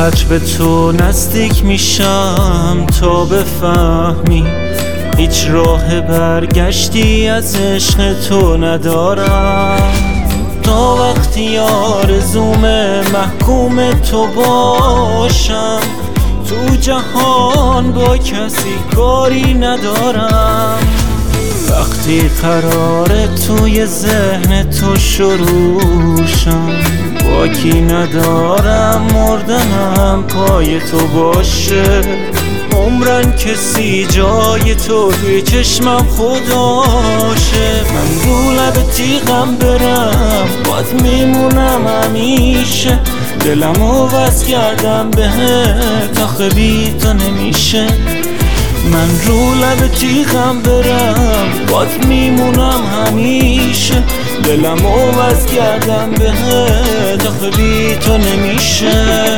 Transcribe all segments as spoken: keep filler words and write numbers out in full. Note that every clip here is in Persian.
اونقدر به تو نزدیک میشم تا بفهمی هیچ راه برگشتی از عشق تو ندارم. تا وقتی آرزوم محکوم تو باشم تو جهان با کسی کاری ندارم. وقتی قراره توی ذهن تو شروشم باکی ندارم مردنم پای تو باشه. عمرن کسی جای تو توی چشمم خداشه. من رو لب تیغم برم باد میمونم همیشه. دلمو وصل کردم بهت آخه بی تو نمیشه. من رو لب تیغم برم باد میمونم همیشه. دلمو وصل کردم بهت آخه بی تو نمیشه.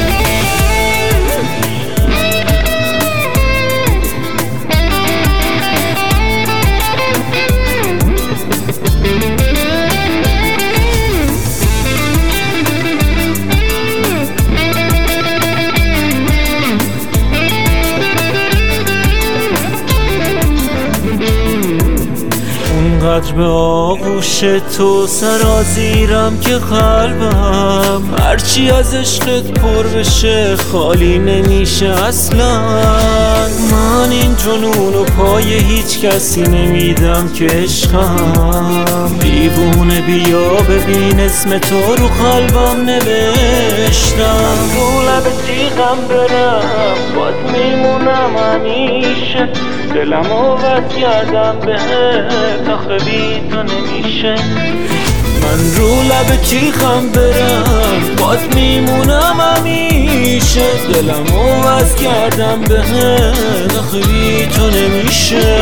اونقدر به آغوش تو سرازیرم که قلبم هرچی از عشقت پر بشه خالی نمیشه اصلا. من این جنون و پای هیچ کسی نمیدم که عشقم دیوونه. بیا ببین اسم تو رو قلبم نوشتم. رو لب تیغم برم باد میمونم همیشه. دلمو وصل کردم بهت آخه بی تو نمیشه. من رو لب تیغم برم باد میمونم همیشه. دلمو وصل کردم بهت آخه بی تو نمیشه.